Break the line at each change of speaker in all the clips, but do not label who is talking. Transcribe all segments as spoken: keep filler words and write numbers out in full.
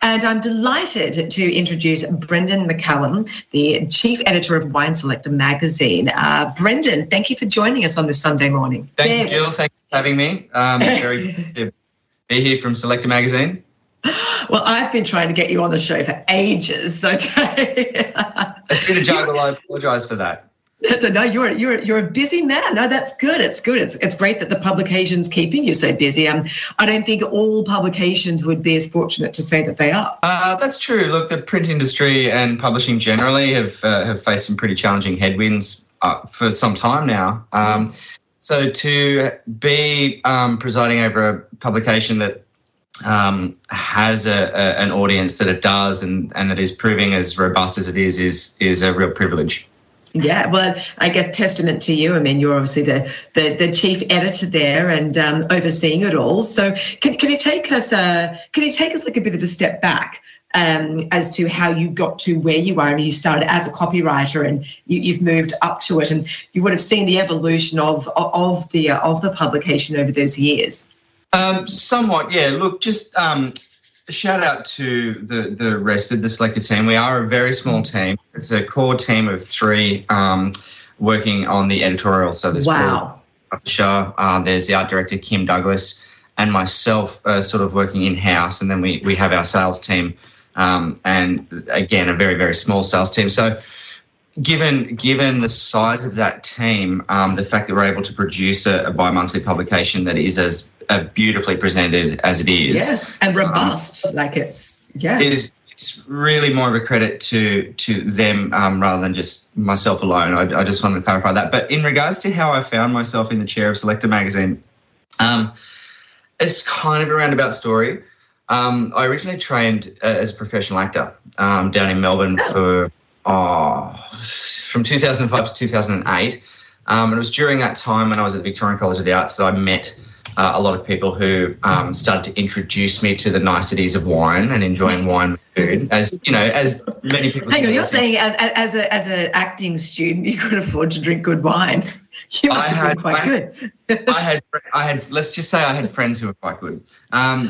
And I'm delighted to introduce Brendan McCallum, the Chief Editor of Wine Selector magazine. Uh, Brendan, thank you for joining us on this Sunday morning.
Thank there. you, Jill. Thank you for having me. Um, it's very good to be here from Selector magazine.
Well, I've been trying to get you on the show for ages. So
it's been a juggle. I apologise for that.
So no, you're you're you're a busy man. No, that's good. It's good. It's it's great that the publication's keeping you so busy. Um, I don't think all publications would be as fortunate to say that they are.
Uh, that's true. Look, the print industry and publishing generally have uh, have faced some pretty challenging headwinds uh, for some time now. Um, so to be um, presiding over a publication that um, has a, a, an audience that it does and, and that is proving as robust as it is is is a real privilege.
Yeah, well, I guess testament to you. I mean, you're obviously the the, the chief editor there and um, overseeing it all. So can can you take us uh, can you take us like a bit of a step back um, as to how you got to where you are? I mean, you started as a copywriter and you, you've moved up to it, and you would have seen the evolution of of the uh, of the publication over those years.
Um, somewhat, yeah. Look, just um, a shout out to the, the rest of the Selector team. We are a very small team. It's a core team of three um, working on the editorial. So there's
wow.
Paul Publisher, uh, there's the art director, Kim Douglas, and myself uh, sort of working in-house. And then we, we have our sales team um, and, again, a very, very small sales team. So given given the size of that team, um, the fact that we're able to produce a, a bi-monthly publication that is as uh, beautifully presented as it is.
Yes, and robust, um, like it's, yeah.
Is, it's really more of a credit to to them um, rather than just myself alone. I, I just wanted to clarify that. But in regards to how I found myself in the chair of Selector magazine, um, it's kind of a roundabout story. Um, I originally trained uh, as a professional actor um, down in Melbourne for oh, from two thousand five to two thousand eight. Um, and it was during that time when I was at Victorian College of the Arts that I met uh, a lot of people who um, started to introduce me to the niceties of wine and enjoying wine and food. As you know, as many people.
Hang on, you're saying as as a as an acting student, you could afford to drink good wine. You must
I
have
had,
been quite
I,
good.
I had, I had. Let's just say I had friends who were quite good. Um,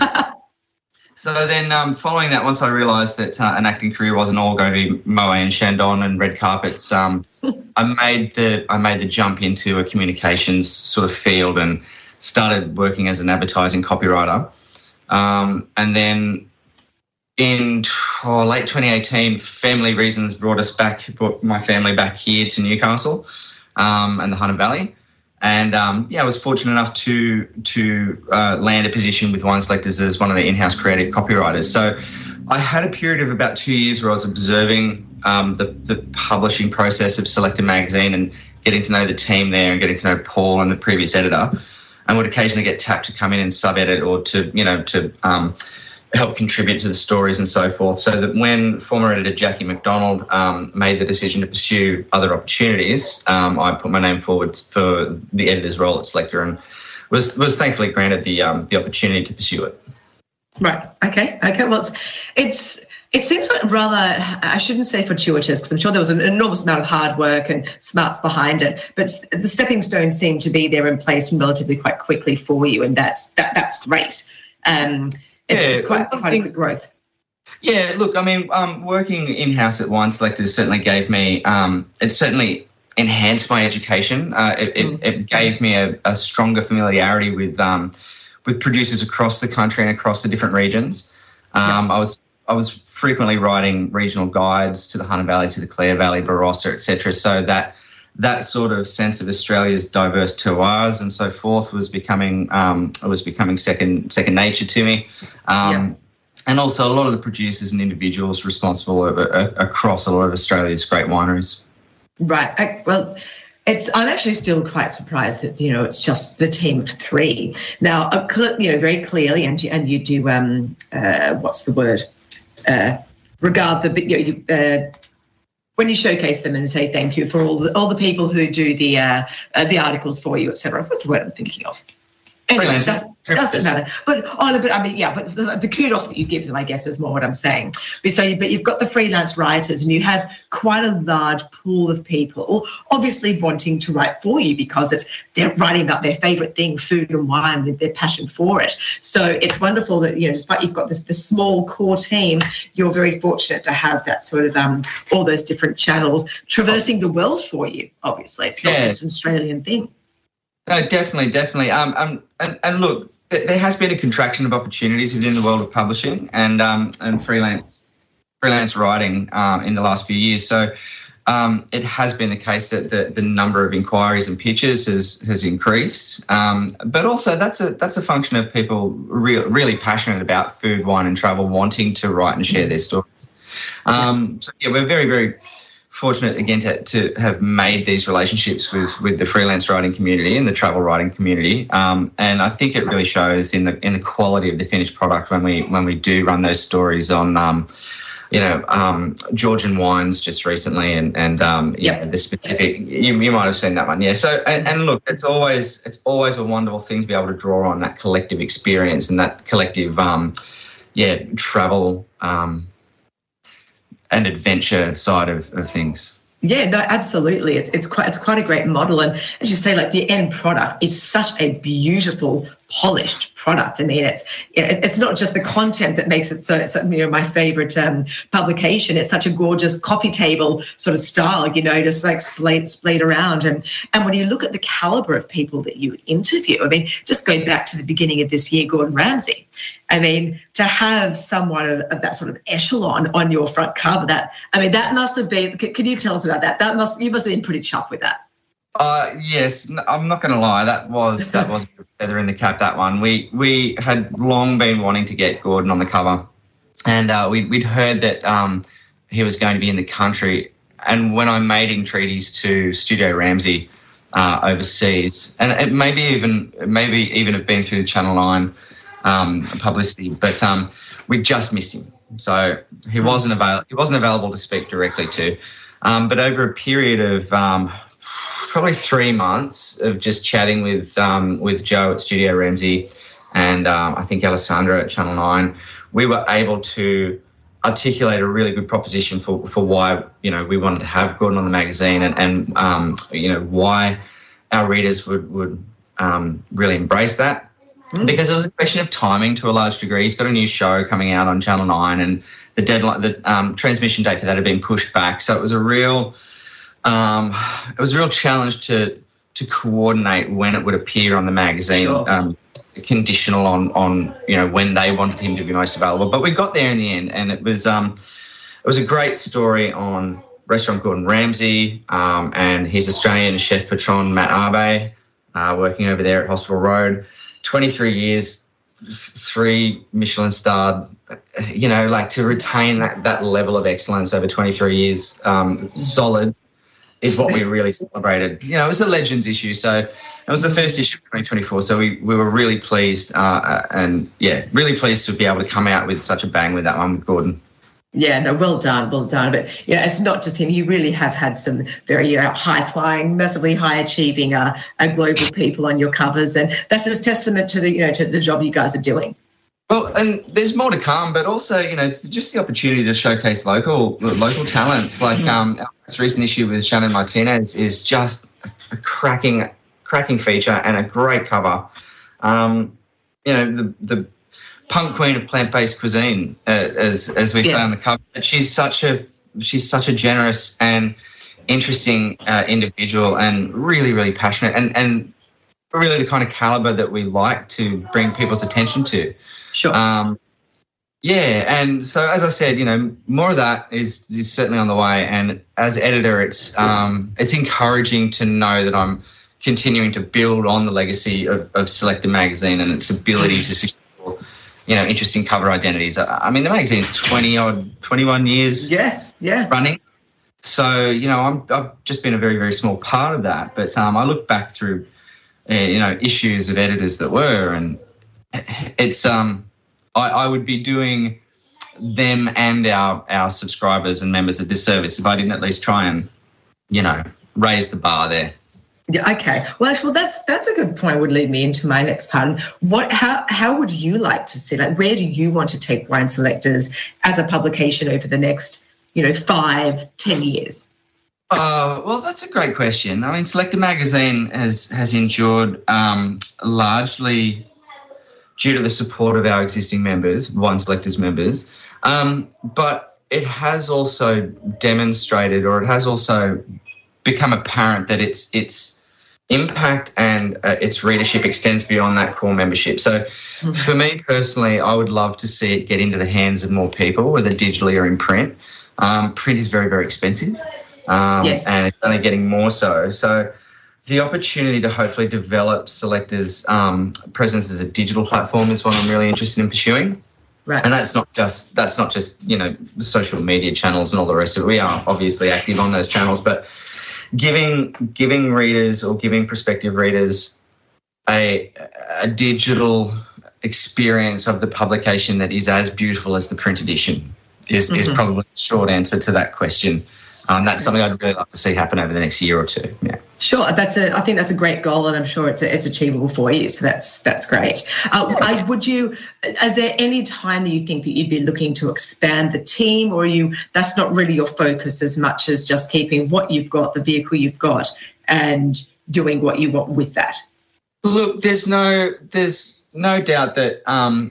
So then um, following that, once I realised that uh, an acting career wasn't all going to be Moët and Chandon and red carpets, um, I made the I made the jump into a communications sort of field and started working as an advertising copywriter. Um, and then in oh, late twenty eighteen, family reasons brought us back, brought my family back here to Newcastle um, and the Hunter Valley. And, um, yeah, I was fortunate enough to to uh, land a position with Wine Selectors as one of the in-house creative copywriters. So I had a period of about two years where I was observing um, the, the publishing process of Selector magazine and getting to know the team there and getting to know Paul and the previous editor, and would occasionally get tapped to come in and sub-edit or to, you know, to um, help contribute to the stories and so forth, so that when former editor Jackie McDonald um, made the decision to pursue other opportunities, um, I put my name forward for the editor's role at Selector and was was thankfully granted the um, the opportunity to pursue it.
Right. Okay. Okay. Well, it's it's it seems like rather, I shouldn't say fortuitous, because I'm sure there was an enormous amount of hard work and smarts behind it, but the stepping stones seem to be there in place relatively quite quickly for you, and that's that that's great. Um, It's, yeah, it's quite, quite a quick growth.
Yeah, look, I mean, um, working in-house at Wine Selectors certainly gave me, um, it certainly enhanced my education. Uh, it, mm. it, it gave me a, a stronger familiarity with um, with producers across the country and across the different regions. Um, yeah. I was I was frequently writing regional guides to the Hunter Valley, to the Clare Valley, Barossa, et cetera, so that that sort of sense of Australia's diverse terroirs and so forth was becoming um, was becoming second second nature to me, um, yeah. and also a lot of the producers and individuals responsible uh, across a lot of Australia's great wineries.
Right. I, well, it's I'm actually still quite surprised that you know it's just the team of three now. Uh, cl- you know very clearly, and you, and you do um, uh, what's the word? Uh, regard the you know, you, uh, when you showcase them and say thank you for all the all the people who do the uh, uh, the articles for you, et cetera. What's the word I'm thinking of? Anyway, it doesn't, doesn't matter. But oh, no, but I mean, yeah, but the, the kudos that you give them, I guess, is more what I'm saying. But so, you, but you've got the freelance writers, and you have quite a large pool of people, obviously wanting to write for you because it's they're writing about their favourite thing, food and wine, with their passion for it. So it's wonderful that, you know, despite you've got this this small core team, you're very fortunate to have that sort of um all those different channels traversing the world for you. Obviously, it's not
yeah.
just an Australian thing.
No, definitely, definitely. Um, um, and, and look, th- there has been a contraction of opportunities within the world of publishing and um, and freelance freelance writing um, in the last few years. So um, it has been the case that the, the number of inquiries and pitches has has increased. Um, but also that's a that's a function of people re- really passionate about food, wine, and travel, wanting to write and share their stories. Um, so yeah, we're very very. fortunate again to, to have made these relationships with, with the freelance writing community and the travel writing community, um, and I think it really shows in the in the quality of the finished product when we when we do run those stories on, um, you know, um, Georgian wines just recently, and and um, yeah, the specific you, you might have seen that one, yeah. So and, and look, it's always it's always a wonderful thing to be able to draw on that collective experience and that collective, um, yeah, travel. Um, and adventure side of, of things.
Yeah, no, absolutely. It's it's quite it's quite a great model, and as you say, like the end product is such a beautiful, polished product. I mean, it's it's not just the content that makes it so. so you know, my favorite um, publication. It's such a gorgeous coffee table sort of style. You know, just like splayed splayed around, and and when you look at the caliber of people that you interview, I mean, just going back to the beginning of this year, Gordon Ramsay. I mean, to have someone of, of that sort of echelon on your front cover, that I mean, that must have been. Can, can you tell us about that? That must you must have been pretty chuffed with that.
Uh, yes, I'm not going to lie. That was that was a feather in the cap. That one. We we had long been wanting to get Gordon on the cover, and uh, we we'd heard that um, he was going to be in the country. And when I made entreaties to Studio Ramsay uh, overseas, and it maybe even maybe even have been through the Channel Nine um, publicity, but um, we just missed him. So he wasn't available. He wasn't available to speak directly to. Um, but over a period of um, probably three months of just chatting with um, with Joe at Studio Ramsay and um, I think Alessandra at Channel Nine, we were able to articulate a really good proposition for, for why, you know, we wanted to have Gordon on the magazine, and, and um, you know, why our readers would, would um, really embrace that. Mm. Because it was a question of timing to a large degree. He's got a new show coming out on Channel Nine, and the deadline, the um, transmission date for that had been pushed back. So it was a real, um, it was a real challenge to to coordinate when it would appear on the magazine, sure. um, conditional on on you know when they wanted him to be most available. But we got there in the end, and it was um, it was a great story on Restaurant Gordon Ramsay um, and his Australian chef patron Matt Arbe, uh, working over there at Hospital Road. twenty-three years, three Michelin starred, you know, like to retain that, that level of excellence over twenty-three years, um, solid, is what we really celebrated. You know, it was a Legends issue, so it was the first issue of twenty twenty-four, so we, we were really pleased uh, and, yeah, really pleased to be able to come out with such a bang with that one with Gordon.
Yeah, no, well done, well done. But yeah, it's not just him. You really have had some very you know, high-flying, massively high-achieving uh, uh, global people on your covers, and that's just testament to the you know to the job you guys are doing.
Well, and there's more to come, but also you know just the opportunity to showcase local local talents. Like um, our most recent issue with Shannon Martinez is just a cracking cracking feature and a great cover. Um, you know the the. Punk queen of plant-based cuisine, uh, as as we yes. say on the cover. She's such a she's such a generous and interesting uh, individual, and really really passionate, and and really the kind of caliber that we like to bring people's attention to.
Sure.
Um, yeah, and so as I said, you know, more of that is is certainly on the way. And as editor, it's um, it's encouraging to know that I'm continuing to build on the legacy of, of Selector magazine and its ability to succeed. You know, interesting cover identities. I mean, the magazine's twenty odd, twenty-one years
yeah, yeah.
running. So, you know, I'm, I've just been a very, very small part of that. But um, I look back through, uh, you know, issues of editors that were, and it's, um, I, I would be doing them and our, our subscribers and members a disservice if I didn't at least try and, you know, raise the bar there.
Yeah, okay. Well, actually, well, that's that's a good point. Would lead me into my next part. What, how, how would you like to see? Like, where do you want to take Wine Selectors as a publication over the next, you know, five, ten years?
Uh, well, that's a great question. I mean, Selector Magazine has has endured um, largely due to the support of our existing members, Wine Selectors members, um, but it has also demonstrated, or it has also become apparent that its its impact and uh, its readership extends beyond that core membership. So mm-hmm. for me personally, I would love to see it get into the hands of more people, whether digitally or in print. Um, print is very, very expensive, um,
yes.
and it's only getting more so. So the opportunity to hopefully develop Selector's um, presence as a digital platform is what I'm really interested in pursuing.
Right.
And that's not just that's not just you know the social media channels and all the rest of it. We are obviously active on those channels, but giving giving readers or giving prospective readers a a digital experience of the publication that is as beautiful as the print edition is mm-hmm. is probably the short answer to that question. Um, that's something I'd really like to see happen over the next year or two. Yeah.
Sure, that's a. I think that's a great goal, and I'm sure it's a, it's achievable for you. So that's that's great. Uh, I, would you? Is there any time that you think that you'd be looking to expand the team, or are you? That's not really your focus as much as just keeping what you've got, the vehicle you've got, and doing what you want with that.
Look, there's no there's no doubt that um,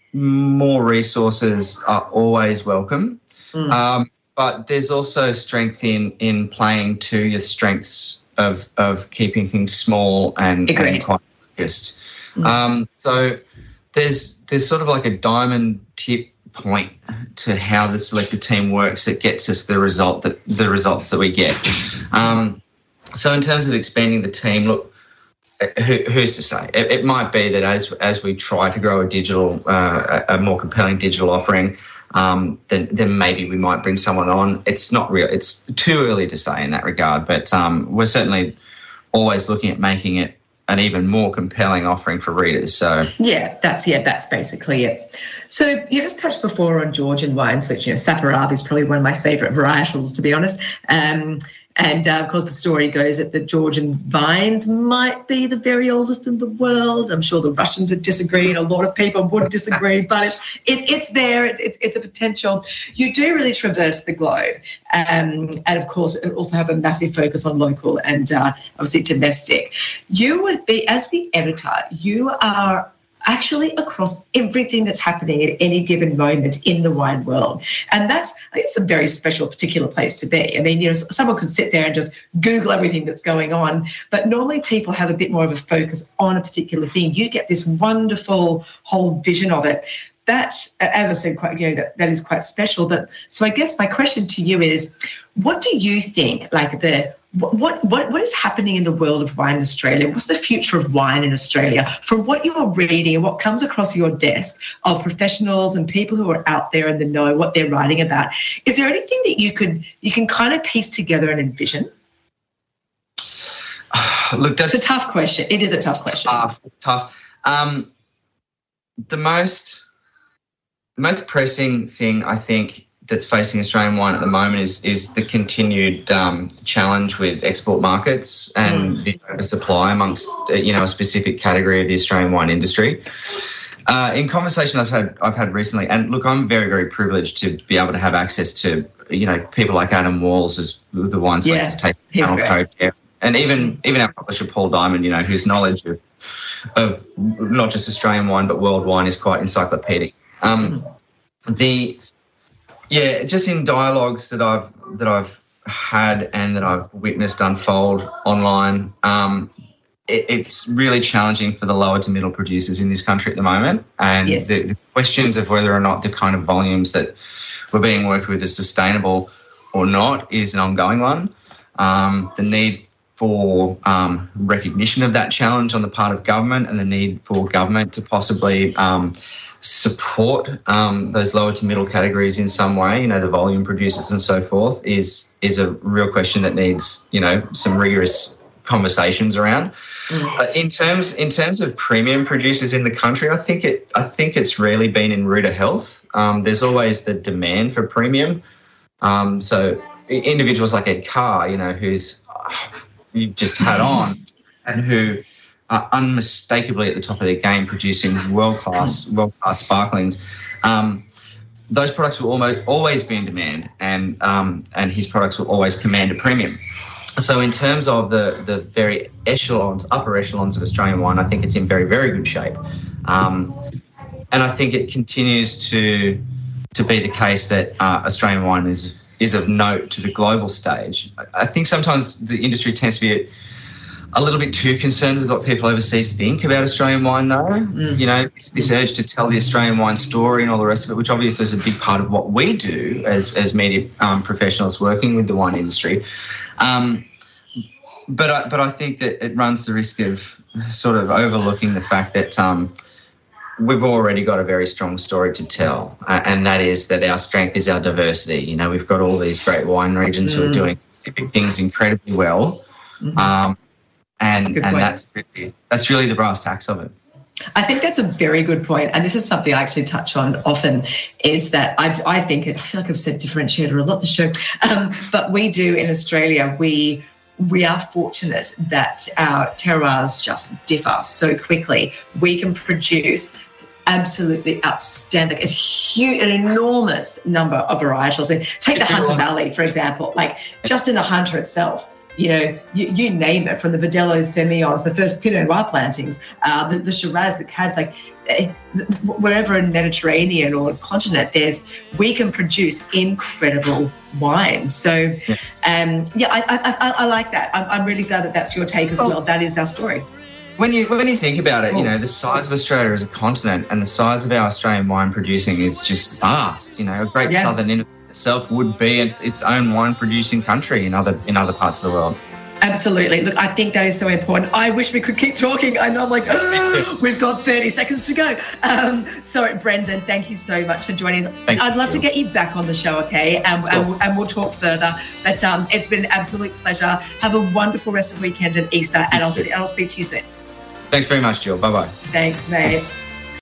more resources are always welcome. Mm. Um, But there's also strength in in playing to your strengths of of keeping things small and, and quite focused. Mm. Um, so there's there's sort of like a diamond tip point to how the selected team works that gets us the result that the results that we get. Um, so in terms of expanding the team, look, who, who's to say? It, it might be that as as we try to grow a digital, uh, a more compelling digital offering. Um, then, then maybe we might bring someone on. It's not real. It's too early to say in that regard, but um, we're certainly always looking at making it an even more compelling offering for readers. So
yeah, that's yeah, that's basically it. So you just touched before on Georgian wines, which you know, Saperavi is probably one of my favourite varietals, to be honest. Um, And, uh, of course, the story goes that the Georgian vines might be the very oldest in the world. I'm sure the Russians would disagree and a lot of people would disagree, but it's, it, it's there. It, it's, it's a potential. You do really traverse the globe. Um, and, of course, it also have a massive focus on local and, uh, obviously, domestic. You would be, as the editor, you are actually across everything that's happening at any given moment in the wine world. And that's, I think it's a very special, particular place to be. I mean, you know, someone could sit there and just Google everything that's going on, but normally people have a bit more of a focus on a particular thing. You get this wonderful whole vision of it. That, as I said, quite, you know, that, that is quite special. But so I guess my question to you is, what do you think, like the, what, what, what is happening in the world of wine in Australia? What's the future of wine in Australia? From what you're reading and what comes across your desk of professionals and people who are out there in the know, what they're writing about, is there anything that you could, you can kind of piece together and envision?
Look, that's
it's a tough question. It is a tough question.
Tough. It's tough. Um, the most... The most pressing thing, I think, that's facing Australian wine at the moment is is the continued um, challenge with export markets and mm. the oversupply amongst you know a specific category of the Australian wine industry. Uh, in conversation I've had I've had recently, and look, I'm very very privileged to be able to have access to you know people like Adam Walls as the Wine Selectors Tasting Panel co-chair, and even even our publisher Paul Diamond, you know, whose knowledge of of not just Australian wine but world wine is quite encyclopedic. Um, the yeah, just in dialogues that I've that I've had and that I've witnessed unfold online, um, it, it's really challenging for the lower to middle producers in this country at the moment. And
yes.
the, the questions of whether or not the kind of volumes that we're being worked with are sustainable or not is an ongoing one. Um, the need for um, recognition of that challenge on the part of government and the need for government to possibly um, support um, those lower to middle categories in some way, you know, the volume producers and so forth, is is a real question that needs, you know, some rigorous conversations around. Mm. Uh, in terms in terms of premium producers in the country, I think it I think it's really been in ruder health. Um, there's always the demand for premium. Um, so individuals like Ed Carr, you know, who's oh, you just had on. and who are unmistakably at the top of their game, producing world-class, world-class sparklings. Um, those products will almost always be in demand, and um, and his products will always command a premium. So in terms of the the very echelons, upper echelons of Australian wine, I think it's in very, very good shape. Um, and I think it continues to to be the case that uh, Australian wine is is of note to the global stage. I think sometimes the industry tends to be a little bit too concerned with what people overseas think about Australian wine, though. Mm. You know, this, this urge to tell the Australian wine story and all the rest of it, which obviously is a big part of what we do as, as media um, professionals working with the wine industry. Um, but, I, but I think that it runs the risk of sort of overlooking the fact that um, we've already got a very strong story to tell, uh, and that is that our strength is our diversity. You know, we've got all these great wine regions mm. who are doing specific things incredibly well. Mm-hmm. Um, And and that's really, that's really the brass tacks of it.
I think that's a very good point, and this is something I actually touch on often. Is that I I think I feel like I've said differentiator a lot this show, um, but we do in Australia. We we are fortunate that our terroirs just differ so quickly. We can produce absolutely outstanding, a huge, an enormous number of varietals. I mean, take the Hunter Valley, for example. Like just in the Hunter itself. You know, you, you name it, from the Verdelhos, Semillons, the first Pinot Noir plantings, uh, the, the Shiraz, the Cads, like eh, wherever in Mediterranean or continent, there's we can produce incredible wine. So, yes. um, yeah, I, I, I, I like that. I'm, I'm really glad that that's your take as well. well. That is our story.
When you when you think about it, you know, the size of Australia as a continent and the size of our Australian wine producing is just vast. You know, a great yeah. southern in itself would be its own wine producing country in other in other parts of the world.
Absolutely. Look, I think that is so important. I wish we could keep talking. I know I'm like, oh, we've got thirty seconds to go. Um, so, Brendan, thank you so much for joining us. Thank I'd love you. to get you back on the show, okay? And, sure. and, we'll, and we'll talk further. But um, it's been an absolute pleasure. Have a wonderful rest of the weekend and Easter, and I'll, see, I'll speak to you soon.
Thanks very much, Jill. Bye-bye.
Thanks, mate.